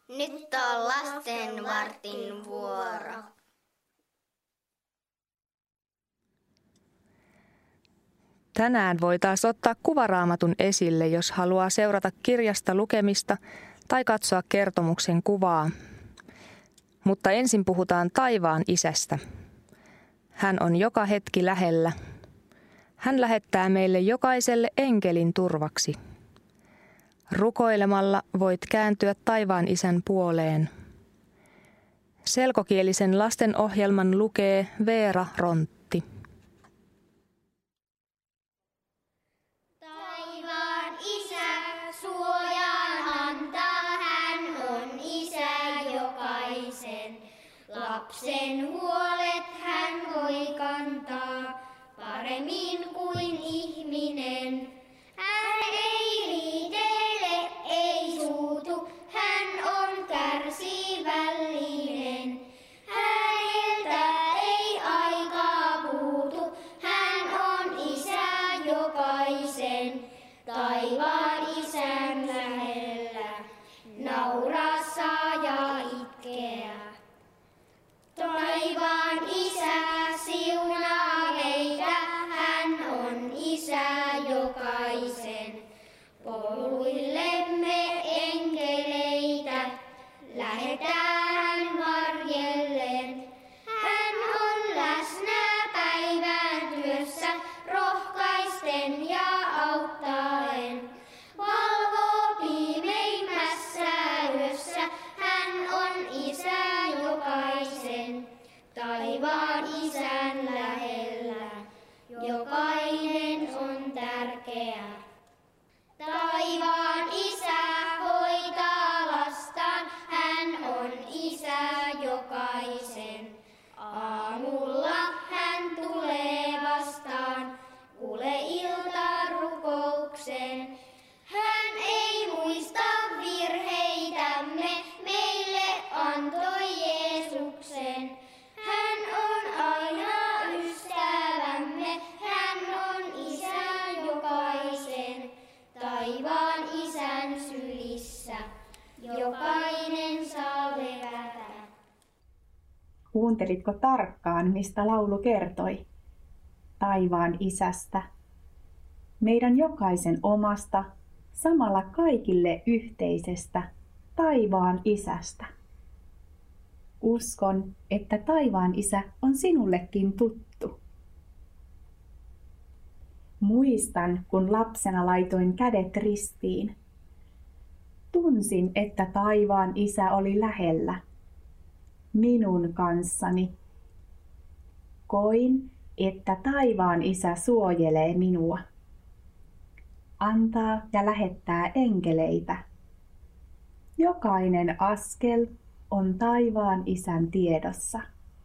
Nyt on lasten vartin vuoro. Tänään voi taas ottaa kuvaraamatun esille, jos haluaa seurata kirjasta lukemista tai katsoa kertomuksen kuvaa. Mutta ensin puhutaan taivaan isästä. Hän on joka hetki lähellä. Hän lähettää meille jokaiselle enkelin turvaksi. Rukoilemalla voit kääntyä taivaan isän puoleen. Selkokielisen lastenohjelman lukee Veera Rontti. Taivaan isä suojaan antaa, hän on isä jokaisen. Lapsen huolet hän voi kantaa paremmin kuin ihminen. Hän ei riitele, ei suutu, hän on kärsivällinen. Häneltä ei aikaa puutu, hän on isä jokaisen. Taivaan isän lähellä, nauraa saa ja itkeä. Taivaan isä siunaa meitä, hän on isä jokaisen. Poluillemme enkeleitä, lähetään hän varjellen. Hän on läsnä päivän työssä, rohkaisten ja auttaen. Valvoo pimeimmässä yössä, hän on isä jokaisen. Taivaan isän lähellä, jokainen on tärkeä. Taivaan isä hoitaa lastaan, hän on isä jokaisen. Aamulla hän tulee vastaan, kuule iltarukoukseen. Hän ei muista virheitämme, meille antoi Jeesuksen. Hän on aina ystävämme, hän on isä jokaisen. Taivaan isän sylissä, jokainen saa levätä. Kuuntelitko tarkkaan, mistä laulu kertoi? Taivaan isästä. Meidän jokaisen omasta, samalla kaikille yhteisestä taivaan isästä. Uskon, että taivaan isä on sinullekin tuttu. Muistan, kun lapsena laitoin kädet ristiin. Tunsin, että taivaan isä oli lähellä, minun kanssani. Koin, että taivaan isä suojelee minua. Antaa ja lähettää enkeleitä. Jokainen askel on taivaan isän tiedossa.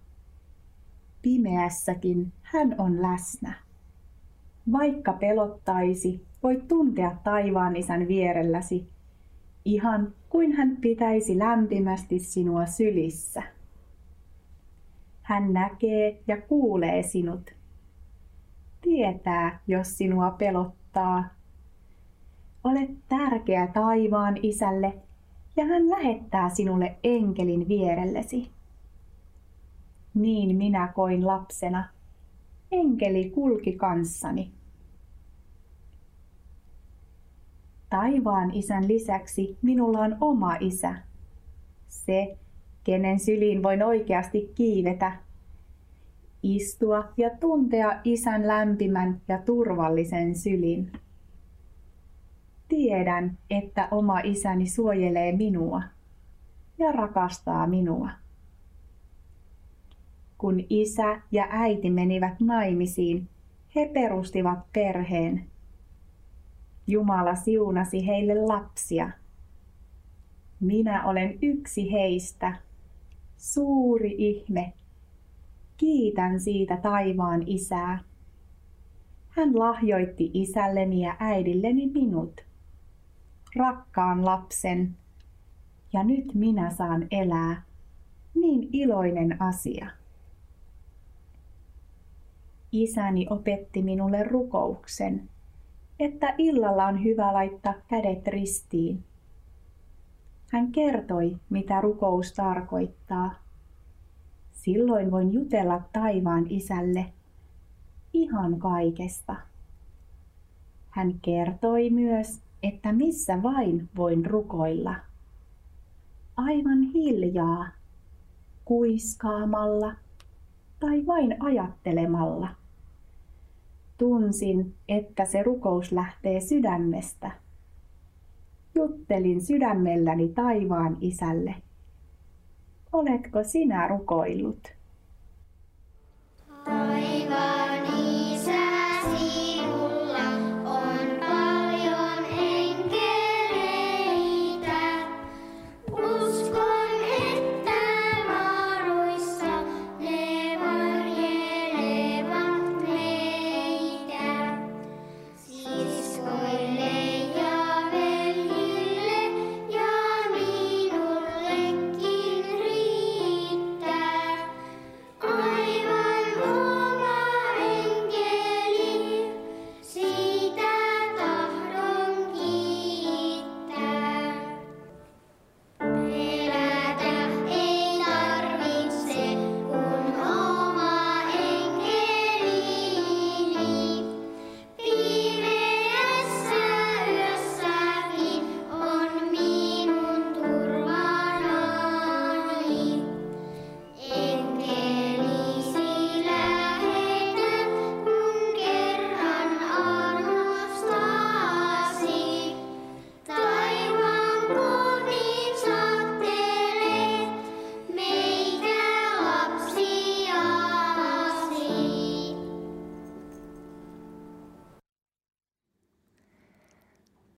Pimeässäkin hän on läsnä. Vaikka pelottaisi, voit tuntea taivaan isän vierelläsi, ihan kuin hän pitäisi lämpimästi sinua sylissä. Hän näkee ja kuulee sinut. Tietää, jos sinua pelottaa. Olet tärkeä taivaan isälle ja hän lähettää sinulle enkelin vierellesi. Niin minä koin lapsena. Enkeli kulki kanssani. Taivaan isän lisäksi minulla on oma isä. Se, kenen syliin voin oikeasti kiivetä. Istua ja tuntea isän lämpimän ja turvallisen sylin. Tiedän, että oma isäni suojelee minua ja rakastaa minua. Kun isä ja äiti menivät naimisiin, he perustivat perheen. Jumala siunasi heille lapsia. Minä olen yksi heistä. Suuri ihme. Kiitän siitä taivaan isää. Hän lahjoitti isälleni ja äidilleni minut, rakkaan lapsen. Ja nyt minä saan elää. Niin iloinen asia. Isäni opetti minulle rukouksen, että illalla on hyvä laittaa kädet ristiin. Hän kertoi, mitä rukous tarkoittaa. Silloin voin jutella taivaan Isälle ihan kaikesta. Hän kertoi myös, että missä vain voin rukoilla. Aivan hiljaa, kuiskaamalla tai vain ajattelemalla. Tunsin, että se rukous lähtee sydämestä. Juttelin sydämelläni taivaan Isälle. Oletko sinä rukoillut?